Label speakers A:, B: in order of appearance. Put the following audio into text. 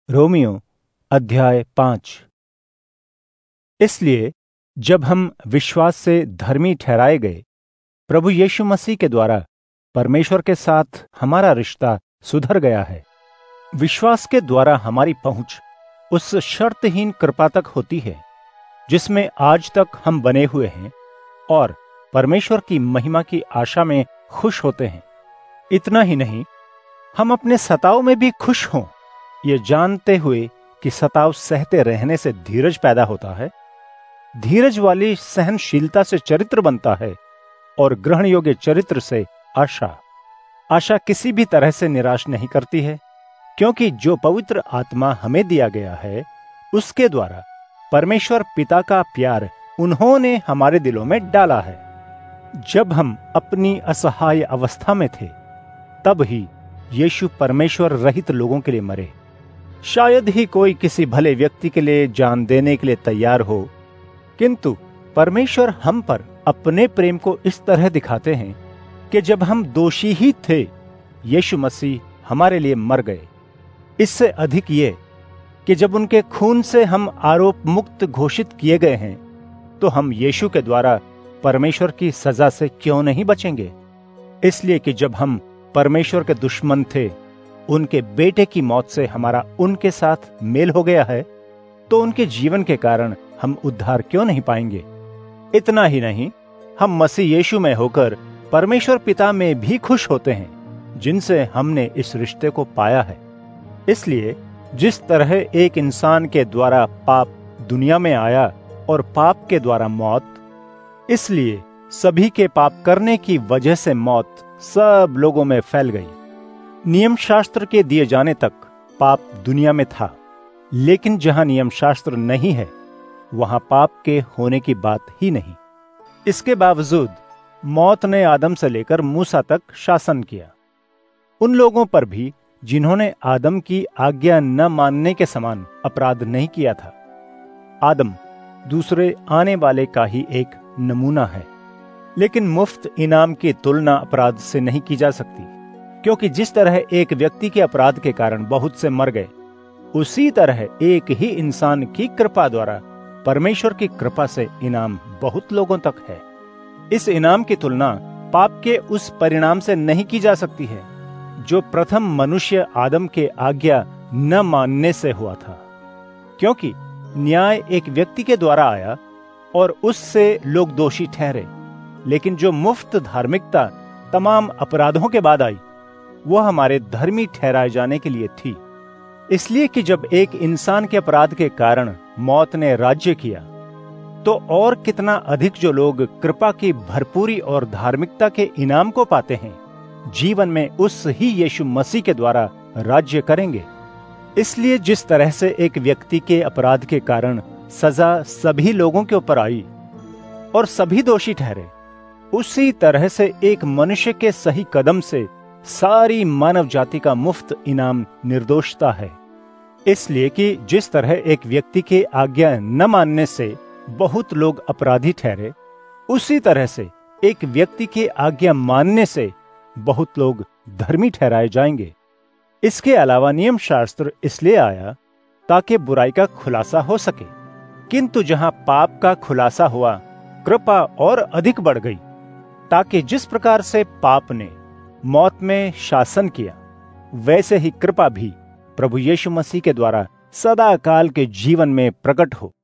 A: Romeo अध्याय 5। इसलिए जब हम विश्वास से धर्मी ठहराए गए, प्रभु यीशु मसीह के द्वारा परमेश्वर के साथ हमारा रिश्ता सुधर गया है। विश्वास के द्वारा हमारी पहुंच उस शर्तहीन कृपा तक होती है जिसमें आज तक हम बने हुए हैं और परमेश्वर की महिमा की आशा में खुश होते हैं। इतना ही नहीं, हम अपने सताव में भी खुश हों, ये जानते हुए कि सताव सहते रहने से धीरज पैदा होता है, धीरज वाली सहनशीलता से चरित्र बनता है और ग्रहण योग्य चरित्र से आशा। आशा किसी भी तरह से निराश नहीं करती है, क्योंकि जो पवित्र आत्मा हमें दिया गया है उसके द्वारा परमेश्वर पिता का प्यार उन्होंने हमारे दिलों में डाला है। जब हम अपनी असहाय अवस्था में थे, तब ही यीशु परमेश्वर रहित लोगों के लिए मरे। शायद ही कोई किसी भले व्यक्ति के लिए जान देने के लिए तैयार हो, किंतु परमेश्वर हम पर अपने प्रेम को इस तरह दिखाते हैं कि जब हम दोषी ही थे, यीशु मसीह हमारे लिए मर गए। इससे अधिक ये कि जब उनके खून से हम आरोप मुक्त घोषित किए गए हैं, तो हम यीशु के द्वारा परमेश्वर की सजा से क्यों नहीं बचेंगे। इसलिए कि जब हम परमेश्वर के दुश्मन थे, उनके बेटे की मौत से हमारा उनके साथ मेल हो गया है, तो उनके जीवन के कारण हम उद्धार क्यों नहीं पाएंगे। इतना ही नहीं, हम मसीह यीशु में होकर परमेश्वर पिता में भी खुश होते हैं, जिनसे हमने इस रिश्ते को पाया है। इसलिए जिस तरह एक इंसान के द्वारा पाप दुनिया में आया और पाप के द्वारा मौत, इसलिए सभी के पाप करने की वजह से मौत सब लोगों में फैल गई। नियम शास्त्र के दिए जाने तक पाप दुनिया में था, लेकिन जहां नियम शास्त्र नहीं है, वहां पाप के होने की बात ही नहीं। इसके बावजूद मौत ने आदम से लेकर मूसा तक शासन किया, उन लोगों पर भी जिन्होंने आदम की आज्ञा न मानने के समान अपराध नहीं किया था। आदम दूसरे आने वाले का ही एक नमूना है, लेकिन मुफ्त इनाम की तुलना अपराध से नहीं की जा सकती, क्योंकि जिस तरह एक व्यक्ति के अपराध के कारण बहुत से मर गए, उसी तरह एक ही इंसान की कृपा द्वारा परमेश्वर की कृपा से इनाम बहुत लोगों तक है। इस इनाम की तुलना पाप के उस परिणाम से नहीं की जा सकती है जो प्रथम मनुष्य आदम के आज्ञा न मानने से हुआ था, क्योंकि न्याय एक व्यक्ति के द्वारा आया और उससे लोग दोषी ठहरे, लेकिन जो मुफ्त धार्मिकता तमाम अपराधों के बाद आई, वह हमारे धर्मी ठहराए जाने के लिए थी। इसलिए कि जब एक इंसान के अपराध के कारण मौत ने राज्य किया, तो और कितना अधिक जो लोग कृपा की भरपूरी और धार्मिकता के इनाम को पाते हैं, जीवन में उस ही यीशु मसीह के द्वारा राज्य करेंगे। इसलिए जिस तरह से एक व्यक्ति के अपराध के कारण सजा सभी लोगों के ऊपर आई और सभी दोषी ठहरे, उसी तरह से एक मनुष्य के सही कदम से सारी मानव जाति का मुफ्त इनाम निर्दोषता है। इसलिए कि जिस तरह एक व्यक्ति के आज्ञा न मानने से बहुत लोग अपराधी ठहरे, उसी तरह से एक व्यक्ति के आज्ञा मानने से बहुत लोग धर्मी ठहराए जाएंगे। इसके अलावा नियम शास्त्र इसलिए आया ताकि बुराई का खुलासा हो सके, किंतु जहां पाप का खुलासा हुआ, कृपा और अधिक बढ़ गई, ताकि जिस प्रकार से पाप ने मौत में शासन किया, वैसे ही कृपा भी प्रभु यीशु मसीह के द्वारा सदा काल के जीवन में प्रकट हो।